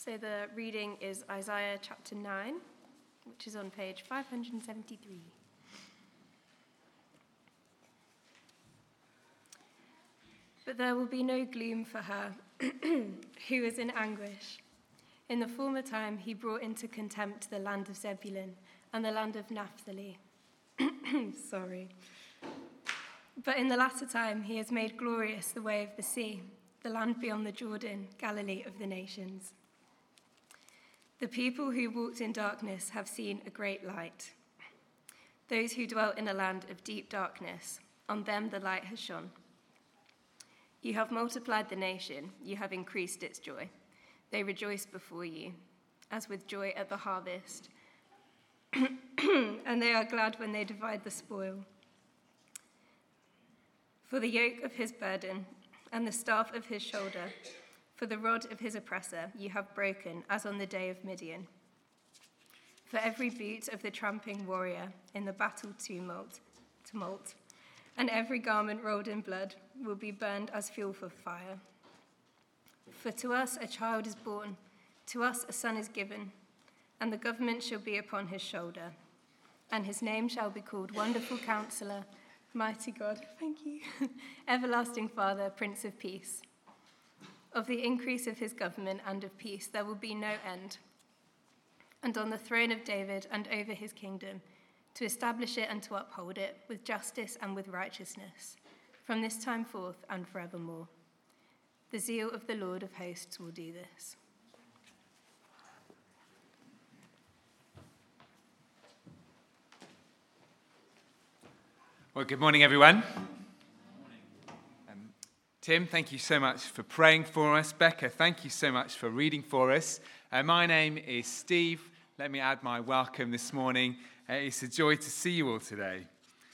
So the reading is Isaiah chapter 9, which is on page 573. But there will be no gloom for her who is in anguish. In the former time he brought into contempt the land of Zebulun and the land of Naphtali. But in the latter time he has made glorious the way of the sea, the land beyond the Jordan, Galilee of the nations. The people who walked in darkness have seen a great light. Those who dwelt in a land of deep darkness, on them the light has shone. You have multiplied the nation, you have increased its joy. They rejoice before you, as with joy at the harvest, and they are glad when they divide the spoil. For the yoke of his burden and the staff of his shoulder, for the rod of his oppressor, you have broken, as on the day of Midian. For every boot of the tramping warrior in the battle tumult, and every garment rolled in blood will be burned as fuel for fire. For to us a child is born, to us a son is given, and the government shall be upon his shoulder, and his name shall be called Wonderful Counselor, Mighty God, Everlasting Father, Prince of Peace. Of the increase of his government and of peace there will be no end. And on the throne of David and over his kingdom, to establish it and to uphold it with justice and with righteousness, from this time forth and forevermore. The zeal of the Lord of hosts will do this. Well, good morning, everyone. Tim, thank you so much for praying for us. Becca, thank you so much for reading for us. My name is Steve. Let me add my welcome this morning. It's a joy to see you all today.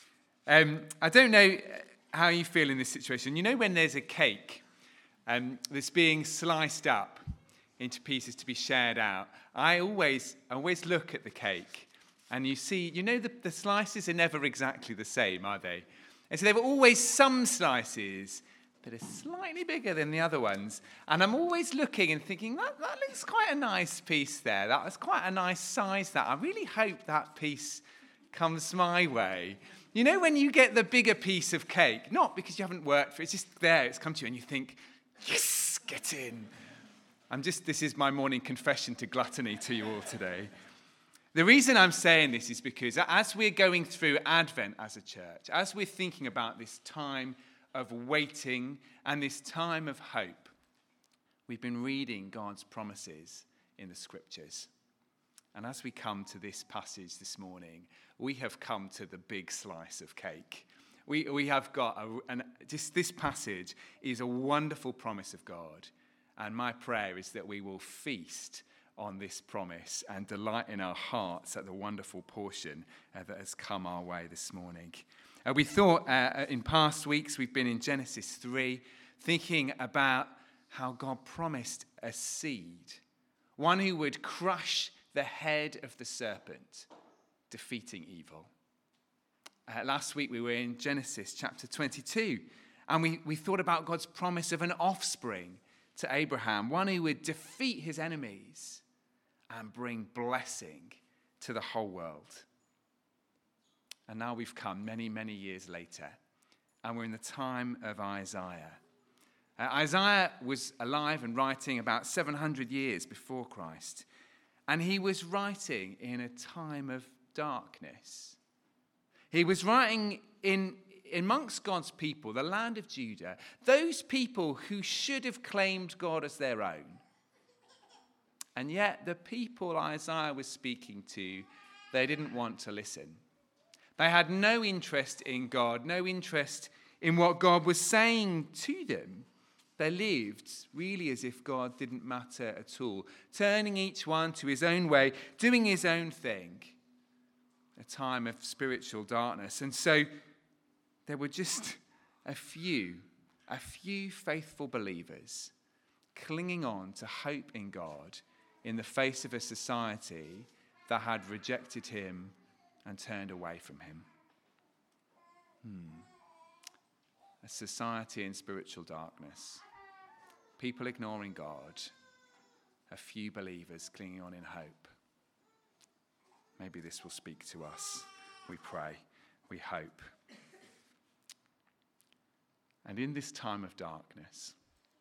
I don't know how you feel in this situation. You know when there's a cake that's being sliced up into pieces to be shared out, I always look at the cake and the slices are never exactly the same, are they? And so there are always some slices that are slightly bigger than the other ones. And I'm always looking and thinking, that looks quite a nice piece there. That was quite a nice size, that. I really hope that piece comes my way. You know when you get the bigger piece of cake, not because you haven't worked for it, it's just there, it's come to you, and you think, yes, get in. This is my morning confession to gluttony to you all today. The reason I'm saying this is because as we're going through Advent as a church, as we're thinking about this time of waiting and this time of hope, we've been reading God's promises in the scriptures. And as we come to this passage this morning, we have come to the big slice of cake. We have got, this passage is a wonderful promise of God. And my prayer is that we will feast on this promise and delight in our hearts at the wonderful portion that has come our way this morning. We thought in past weeks we've been in Genesis 3 thinking about how God promised a seed, one who would crush the head of the serpent, defeating evil. Last week we were in Genesis chapter 22 and we thought about God's promise of an offspring to Abraham, one who would defeat his enemies and bring blessing to the whole world. And now we've come many, many years later, and we're in the time of Isaiah. Isaiah was alive and writing about 700 years before Christ, and he was writing in a time of darkness. He was writing amongst God's people, the land of Judah, those people who should have claimed God as their own. And yet the people Isaiah was speaking to, they didn't want to listen. They had no interest in God, no interest in what God was saying to them. They lived really as if God didn't matter at all, turning each one to his own way, doing his own thing. A time of spiritual darkness. And so there were just a few faithful believers clinging on to hope in God in the face of a society that had rejected him and turned away from him. A society in spiritual darkness. People ignoring God. a few believers clinging on in hope. Maybe this will speak to us. We pray, we hope. And in this time of darkness,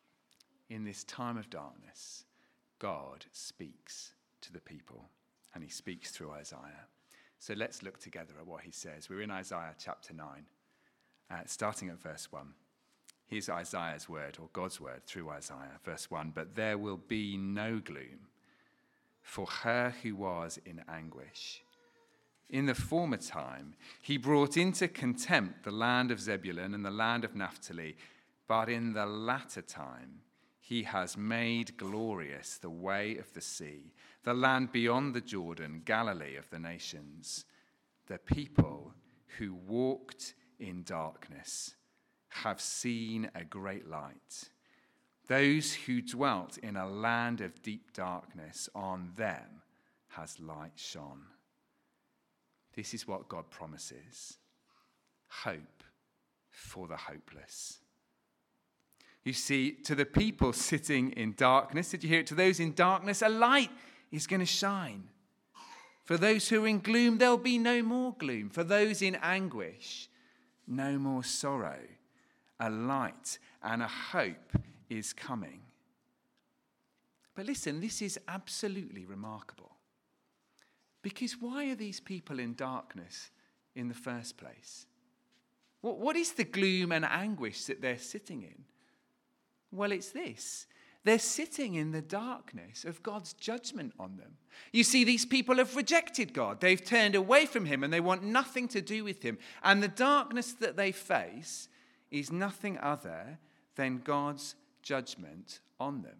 God speaks to the people, and he speaks through Isaiah. So let's look together at what he says. We're in Isaiah chapter 9, starting at verse 1. Here's Isaiah's word, or God's word through Isaiah. Verse 1, "But there will be no gloom for her who was in anguish. In the former time, he brought into contempt the land of Zebulun and the land of Naphtali, but in the latter time, he has made glorious the way of the sea, the land beyond the Jordan, Galilee of the nations. The people who walked in darkness have seen a great light. Those who dwelt in a land of deep darkness, on them has light shone." This is what God promises: hope for the hopeless. You see, to the people sitting in darkness, did you hear it? To those in darkness, a light is going to shine. For those who are in gloom, there'll be no more gloom. For those in anguish, no more sorrow. A light and a hope is coming. But listen, this is absolutely remarkable. Because why are these people in darkness in the first place? What is the gloom and anguish that they're sitting in? Well, it's this. They're sitting in the darkness of God's judgment on them. You see, these people have rejected God. They've turned away from him and they want nothing to do with him. And the darkness that they face is nothing other than God's judgment on them.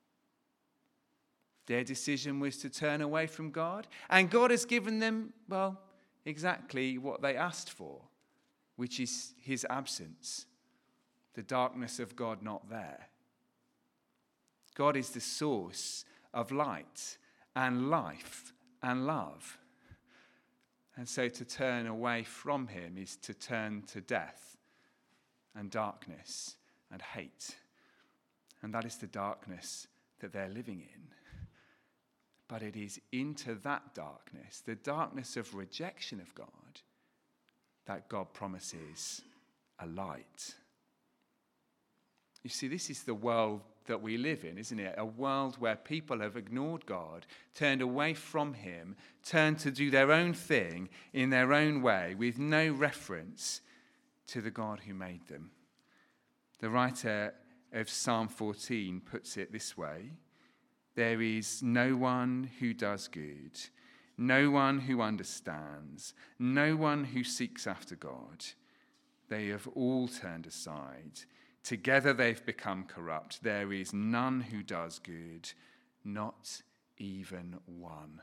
Their decision was to turn away from God, and God has given them, well, exactly what they asked for, which is his absence, the darkness of God not there. God is the source of light and life and love. And so to turn away from him is to turn to death and darkness and hate. And that is the darkness that they're living in. But it is into that darkness, the darkness of rejection of God, that God promises a light. You see, this is the world that we live in, isn't it? A world where people have ignored God, turned away from him, turned to do their own thing in their own way, with no reference to the God who made them. The writer of Psalm 14 puts it this way: "There is no one who does good, no one who understands, no one who seeks after God. They have all turned aside. Together they've become corrupt. There is none who does good, not even one."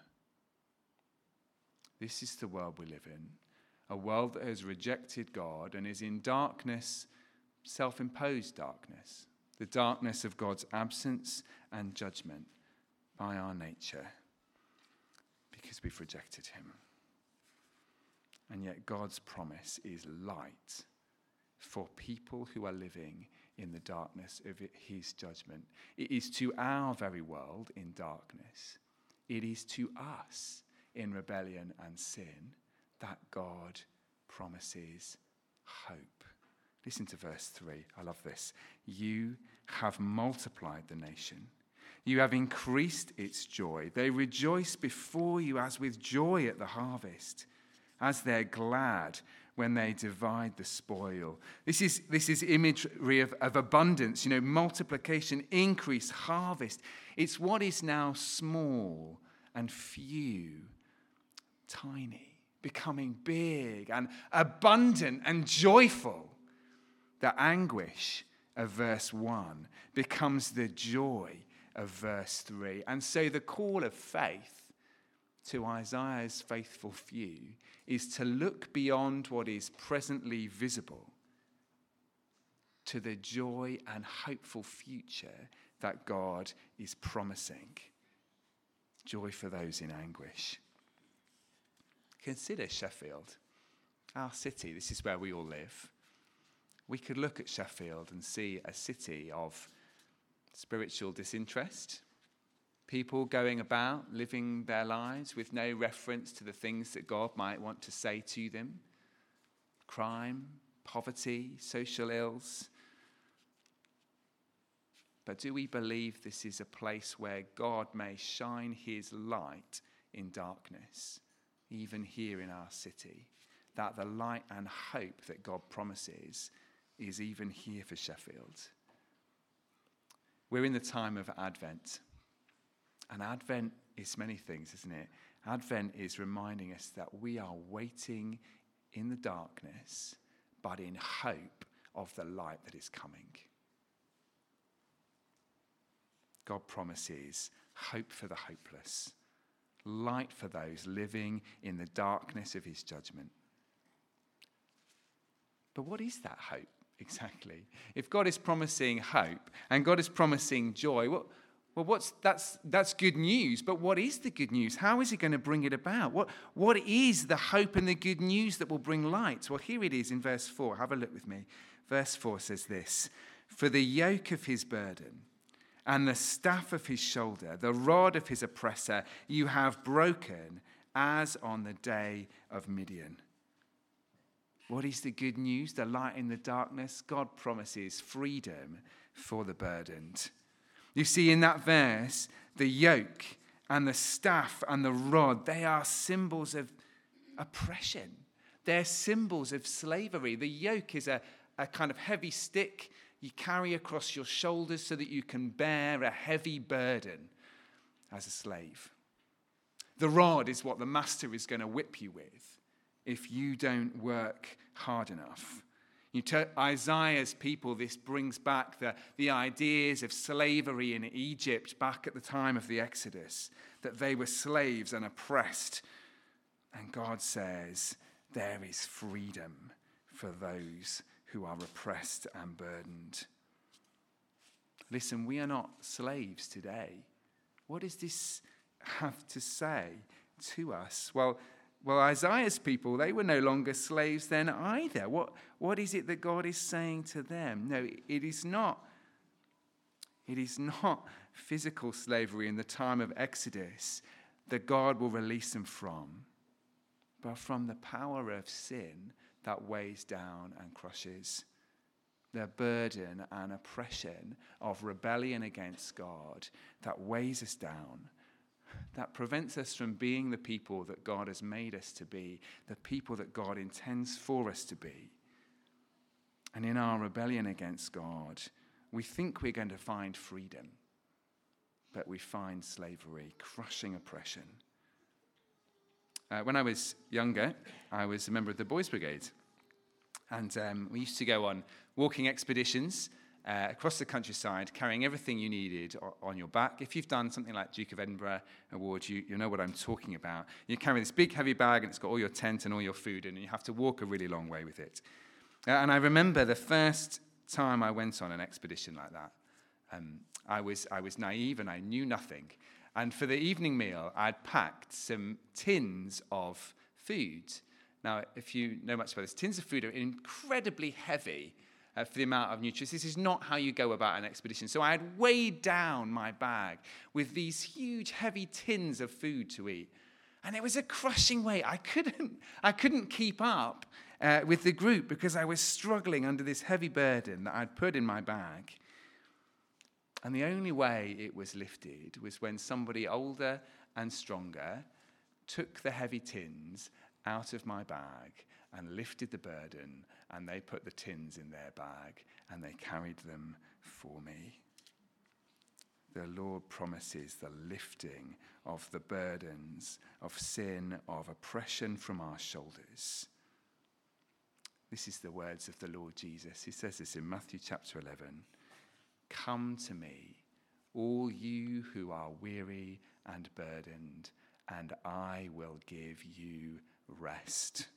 This is the world we live in, a world that has rejected God and is in darkness, self-imposed darkness, the darkness of God's absence and judgment by our nature, because we've rejected him. And yet God's promise is light for people who are living in the darkness of his judgment. It is to our very world in darkness. It is to us in rebellion and sin that God promises hope. Listen to verse 3. I love this. "You have multiplied the nation. You have increased its joy. They rejoice before you as with joy at the harvest, as they're glad when they divide the spoil." This is imagery of abundance, multiplication, increase, harvest. It's what is now small and few, tiny, becoming big and abundant and joyful. The anguish of verse 1 becomes the joy of verse 3. And so the call of faith to Isaiah's faithful few is to look beyond what is presently visible to the joy and hopeful future that God is promising. Joy for those in anguish. Consider Sheffield, our city. This is where we all live. We could look at Sheffield and see a city of spiritual disinterest, People going about living their lives with no reference to the things that God might want to say to them. Crime, poverty, social ills. But do we believe this is a place where God may shine his light in darkness, even here in our city? That the light and hope that God promises is even here for Sheffield. We're in the time of Advent. And Advent is many things, isn't it? Advent is reminding us that we are waiting in the darkness, but in hope of the light that is coming. God promises hope for the hopeless, light for those living in the darkness of his judgment. But what is that hope exactly? If God is promising hope and God is promising joy, that's good news. But what is the good news? How is he going to bring it about? What is the hope and the good news that will bring light? Well, here it is in verse 4. Have a look with me. Verse 4 says this: "For the yoke of his burden and the staff of his shoulder, the rod of his oppressor, you have broken as on the day of Midian." What is the good news? The light in the darkness? God promises freedom for the burdened. You see, in that verse, the yoke and the staff and the rod, they are symbols of oppression. They're symbols of slavery. The yoke is a kind of heavy stick you carry across your shoulders so that you can bear a heavy burden as a slave. The rod is what the master is going to whip you with if you don't work hard enough. Isaiah's people, this brings back the ideas of slavery in Egypt back at the time of the Exodus, that they were slaves and oppressed. And God says there is freedom for those who are oppressed and burdened. Listen, we are not slaves today. What does this have to say to us? Well, Isaiah's people, they were no longer slaves then either. What is it that God is saying to them? No, it is not physical slavery in the time of Exodus that God will release them from, but from the power of sin that weighs down and crushes. The burden and oppression of rebellion against God that weighs us down, that prevents us from being the people that God has made us to be, the people that God intends for us to be. And in our rebellion against God, we think we're going to find freedom, but we find slavery, crushing oppression. When I was younger, I was a member of the Boys Brigade. And we used to go on walking expeditions across the countryside, carrying everything you needed on your back. If you've done something like Duke of Edinburgh Award, you know what I'm talking about. You carry this big, heavy bag, and it's got all your tent and all your food, and you have to walk a really long way with it. And I remember the first time I went on an expedition like that. I was naive and I knew nothing. And for the evening meal, I'd packed some tins of food. Now, if you know much about this, tins of food are incredibly heavy for the amount of nutrients. This is not how you go about an expedition. So I had weighed down my bag with these huge, heavy tins of food to eat. And it was a crushing weight. I couldn't keep up with the group because I was struggling under this heavy burden that I'd put in my bag. And the only way it was lifted was when somebody older and stronger took the heavy tins out of my bag and lifted the burden, and they put the tins in their bag and they carried them for me. The Lord promises the lifting of the burdens of sin, of oppression from our shoulders. This is the words of the Lord Jesus. He says this in Matthew chapter 11. "Come to me, all you who are weary and burdened, and I will give you rest."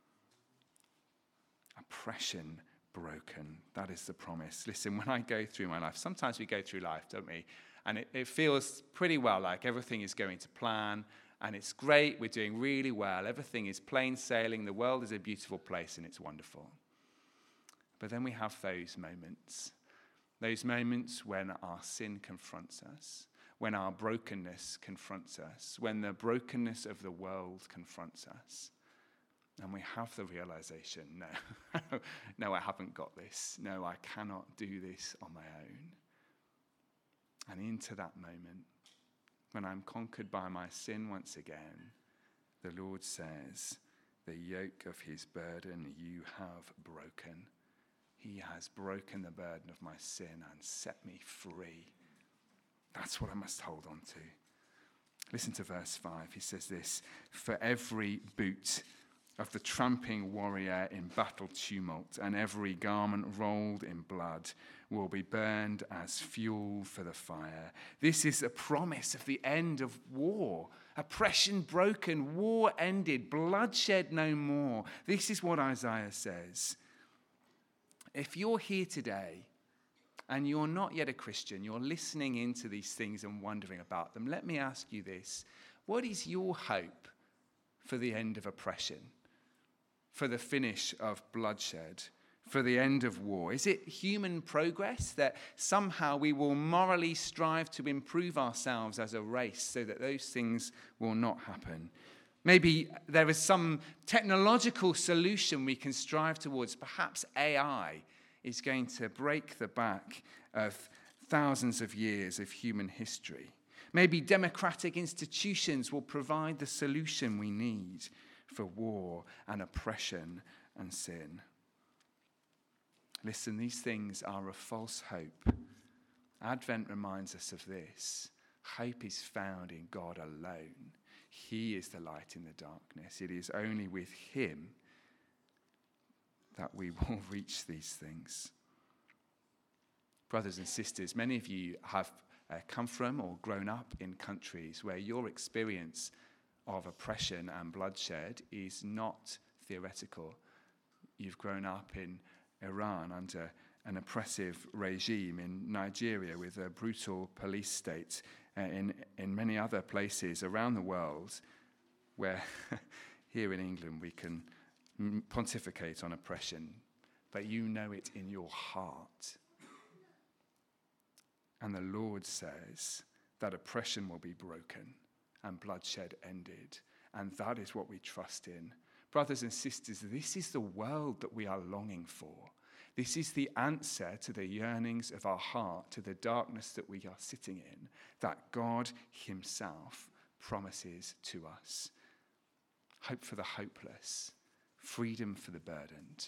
Oppression broken. That is the promise. Listen, when I go through my life, sometimes we go through life, don't we? And it feels pretty well like everything is going to plan, and it's great, we're doing really well, everything is plain sailing, the world is a beautiful place, and it's wonderful. But then we have those moments when our sin confronts us, when our brokenness confronts us, when the brokenness of the world confronts us. And we have the realization, no, I haven't got this. No, I cannot do this on my own. And into that moment, when I'm conquered by my sin once again, the Lord says, the yoke of his burden you have broken. He has broken the burden of my sin and set me free. That's what I must hold on to. Listen to verse 5. He says this, for every boot of the tramping warrior in battle tumult and every garment rolled in blood will be burned as fuel for the fire. This is a promise of the end of war. Oppression broken, war ended, bloodshed no more. This is what Isaiah says. If you're here today and you're not yet a Christian, you're listening into these things and wondering about them, let me ask you this. What is your hope for the end of oppression, for the finish of bloodshed, for the end of war? Is it human progress that somehow we will morally strive to improve ourselves as a race so that those things will not happen? Maybe there is some technological solution we can strive towards. Perhaps AI is going to break the back of thousands of years of human history. Maybe democratic institutions will provide the solution we need for war and oppression and sin. Listen, these things are a false hope. Advent reminds us of this. Hope is found in God alone. He is the light in the darkness. It is only with him that we will reach these things. Brothers and sisters, many of you have come from or grown up in countries where your experience of oppression and bloodshed is not theoretical. You've grown up in Iran under an oppressive regime, in Nigeria with a brutal police state, in many other places around the world where here in England we can pontificate on oppression, but you know it in your heart. And the Lord says that oppression will be broken and bloodshed ended, and that is what we trust in. Brothers and sisters, this is the world that we are longing for. This is the answer to the yearnings of our heart, to the darkness that we are sitting in, that God himself promises to us. Hope for the hopeless, freedom for the burdened.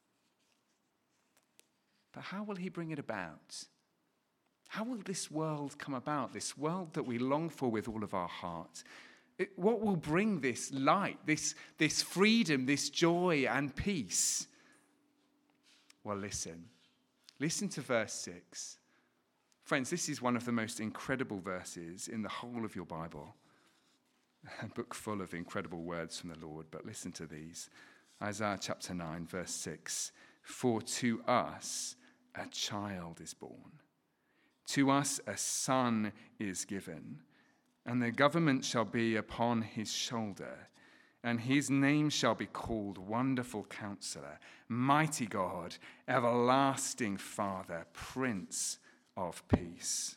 But how will he bring it about? How will this world come about, this world that we long for with all of our heart? What will bring this light, this freedom, this joy and peace? Well, listen to verse 6. Friends, this is one of the most incredible verses in the whole of your Bible. A book full of incredible words from the Lord, but listen to these. Isaiah chapter 9, verse 6. For to us a child is born. To us a son is given, and the government shall be upon his shoulder, and his name shall be called Wonderful Counselor, Mighty God, Everlasting Father, Prince of Peace.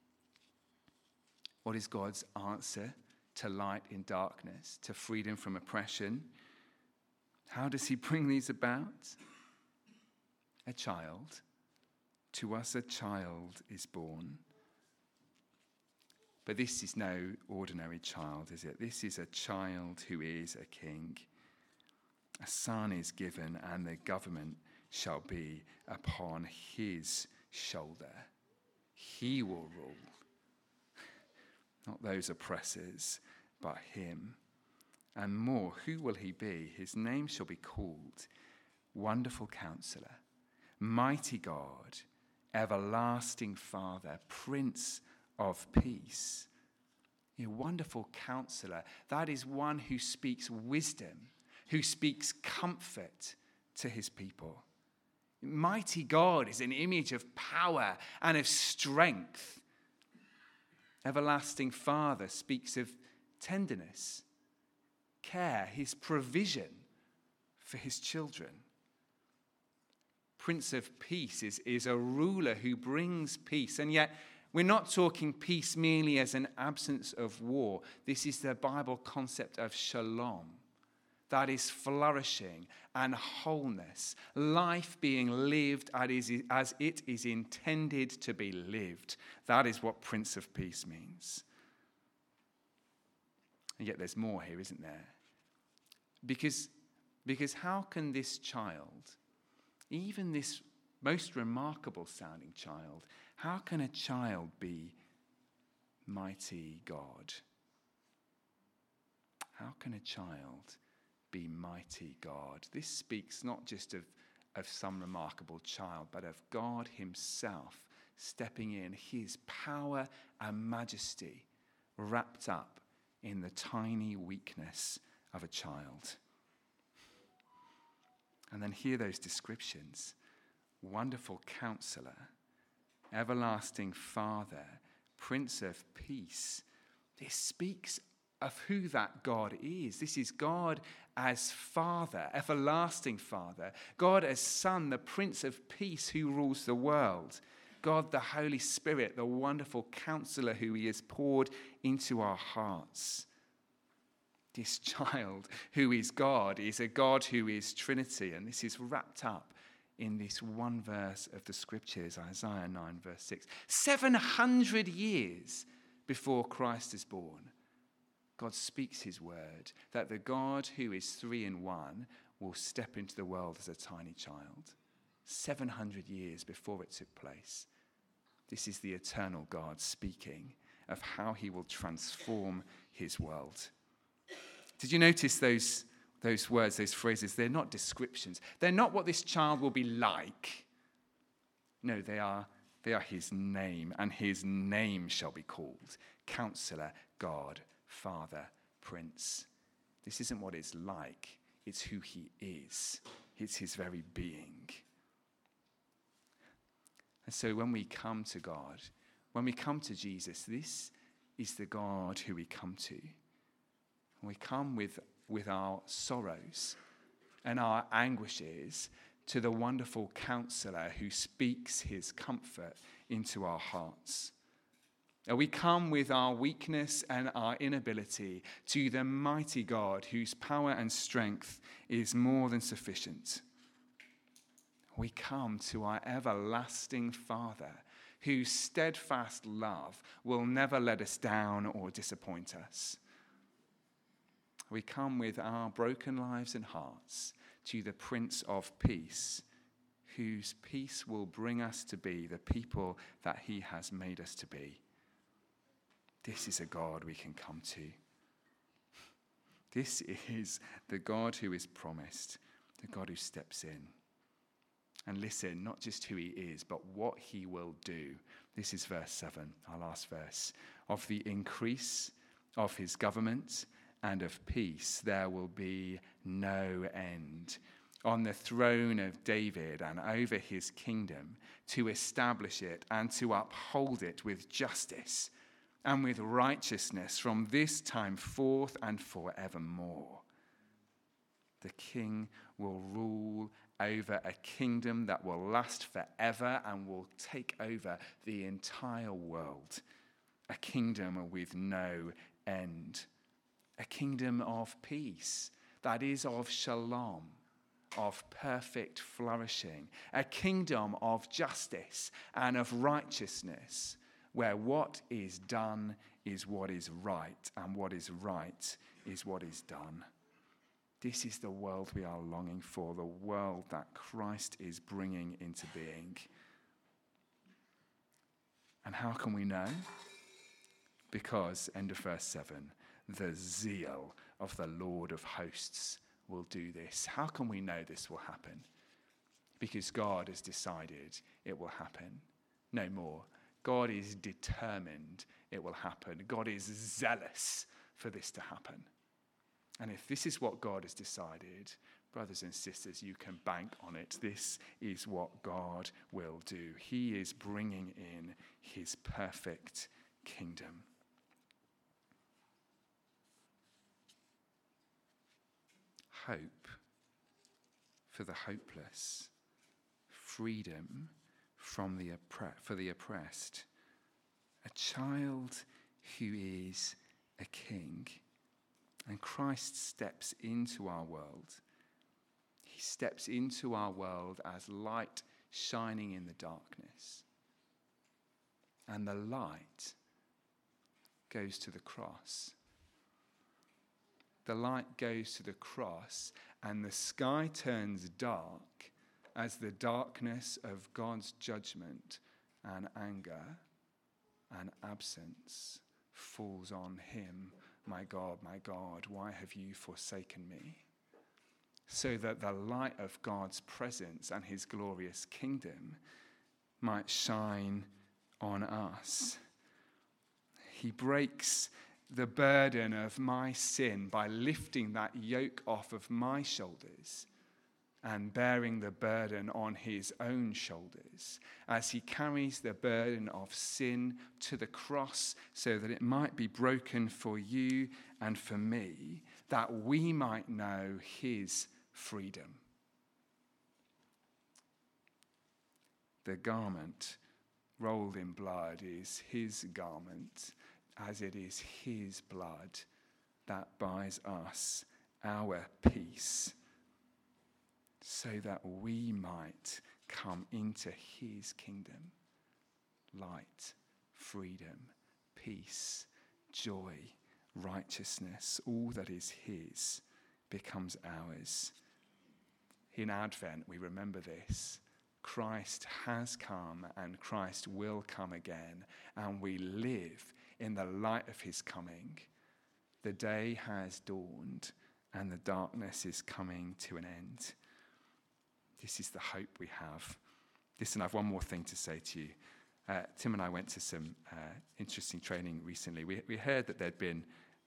What is God's answer to light in darkness, to freedom from oppression? How does he bring these about? A child. To us a child is born. But this is no ordinary child, is it? This is a child who is a king. A son is given, and the government shall be upon his shoulder. He will rule. Not those oppressors, but him. And more, who will he be? His name shall be called Wonderful Counselor, Mighty God, Everlasting Father, Prince of Peace. A wonderful counselor, that is one who speaks wisdom, who speaks comfort to his people. Mighty God is an image of power and of strength. Everlasting Father speaks of tenderness, care, his provision for his children. Prince of Peace is a ruler who brings peace. And yet, We're not talking peace merely as an absence of war. This is the Bible concept of shalom. That is flourishing and wholeness, life being lived as it is intended to be lived. That is what Prince of Peace means. And yet there's more here, isn't there? Because how can this child, even this most remarkable sounding child, how can a child be mighty God? How can a child be mighty God? This speaks not just of some remarkable child, but of God himself stepping in, his power and majesty wrapped up in the tiny weakness of a child. And then hear those descriptions. Wonderful Counselor, Everlasting Father, Prince of Peace. This speaks of who that God is. This is God as Father, everlasting Father. God as Son, the Prince of Peace who rules the world. God the Holy Spirit, the wonderful Counselor who he has poured into our hearts. This child who is God is a God who is Trinity, and this is wrapped up in this one verse of the Scriptures, Isaiah 9 verse 6. 700 years before Christ is born, God speaks his word that the God who is 3 in 1 will step into the world as a tiny child. 700 years before it took place. This is the eternal God speaking of how he will transform his world. Did you notice those words, those phrases? They're not descriptions. They're not what this child will be like. No, they are his name, and his name shall be called Counselor, God, Father, Prince. This isn't what it's like. It's who he is. It's his very being. And so when we come to God, when we come to Jesus, this is the God who we come to. We come with our sorrows and our anguishes to the wonderful Counselor who speaks his comfort into our hearts. We come with our weakness and our inability to the mighty God whose power and strength is more than sufficient. We come to our everlasting Father whose steadfast love will never let us down or disappoint us. We come with our broken lives and hearts to the Prince of Peace, whose peace will bring us to be the people that he has made us to be. This is a God we can come to. This is the God who is promised, the God who steps in. And listen, not just who he is, but what he will do. This is verse 7, our last verse. Of the increase of his government and of peace there will be no end, on the throne of David and over his kingdom, to establish it and to uphold it with justice and with righteousness from this time forth and forevermore. The king will rule over a kingdom that will last forever and will take over the entire world. A kingdom with no end. A kingdom of peace, that is of shalom, of perfect flourishing. A kingdom of justice and of righteousness, where what is done is what is right, and what is right is what is done. This is the world we are longing for, the world that Christ is bringing into being. And how can we know? Because, end of verse 7, the zeal of the Lord of hosts will do this. How can we know this will happen? Because God has decided it will happen. No more. God is determined it will happen. God is zealous for this to happen. And if this is what God has decided, brothers and sisters, you can bank on it. This is what God will do. He is bringing in his perfect kingdom. Hope for the hopeless, freedom from for the oppressed, a child who is a king. And Christ steps into our world. He steps into our world as light shining in the darkness. And the light goes to the cross. The light goes to the cross, and the sky turns dark as the darkness of God's judgment and anger and absence falls on him. My God, why have you forsaken me? So that the light of God's presence and his glorious kingdom might shine on us. He breaks the burden of my sin by lifting that yoke off of my shoulders and bearing the burden on his own shoulders as he carries the burden of sin to the cross so that it might be broken for you and for me, that we might know his freedom. The garment rolled in blood is his garment, as it is his blood that buys us our peace, so that we might come into his kingdom. Light, freedom, peace, joy, righteousness, all that is his becomes ours. In Advent, we remember this. Christ has come and Christ will come again, and we live in the light of his coming. The day has dawned and the darkness is coming to an end. This is the hope we have. Listen, I have one more thing to say to you. Tim and I went to some interesting training recently. We heard that there'd been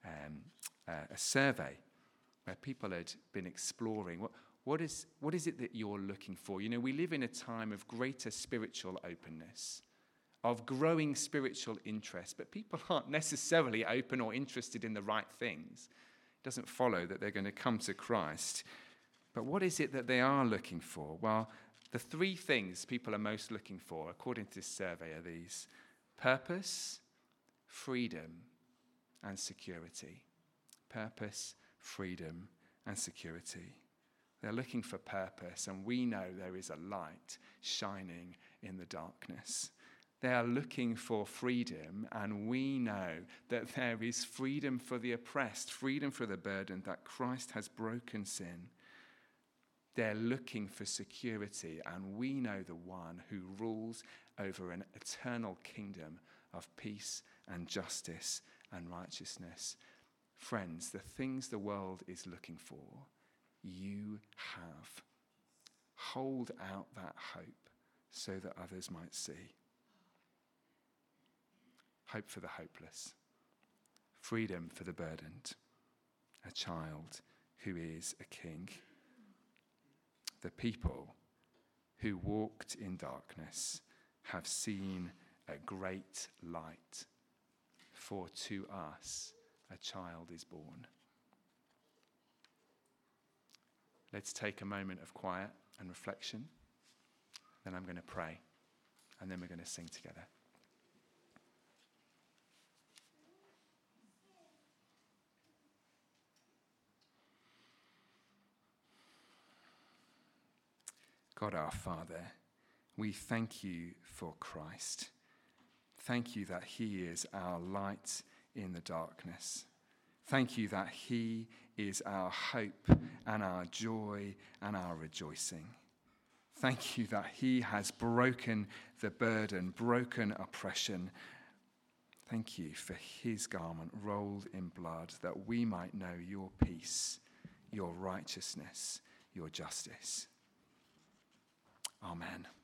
a survey where people had been exploring what is it that you're looking for? You know, we live in a time of greater spiritual openness, of growing spiritual interest, but people aren't necessarily open or interested in the right things. It doesn't follow that they're going to come to Christ. But what is it that they are looking for? Well, the three things people are most looking for, according to this survey, are these: purpose, freedom, and security. Purpose, freedom, and security. They're looking for purpose, and we know there is a light shining in the darkness. They are looking for freedom, and we know that there is freedom for the oppressed, freedom for the burdened, that Christ has broken sin. They're looking for security, and we know the one who rules over an eternal kingdom of peace and justice and righteousness. Friends, the things the world is looking for, you have. Hold out that hope so that others might see. Hope for the hopeless. Freedom for the burdened. A child who is a king. The people who walked in darkness have seen a great light, for to us a child is born. Let's take a moment of quiet and reflection. Then I'm going to pray, and then we're going to sing together. God our Father, we thank you for Christ. Thank you that he is our light in the darkness. Thank you that he is our hope and our joy and our rejoicing. Thank you that he has broken the burden, broken oppression. Thank you for his garment rolled in blood, that we might know your peace, your righteousness, your justice. Amen.